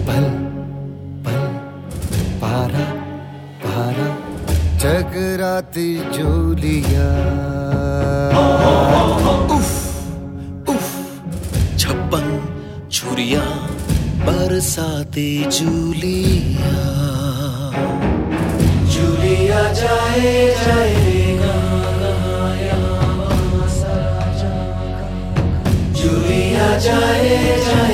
पल पल पारा पारा जगराती जूलिया। उफ उफ छप्पन छुरिया बरसाते जूलिया। जूलिया जाए जाए जूलिया जाए जाए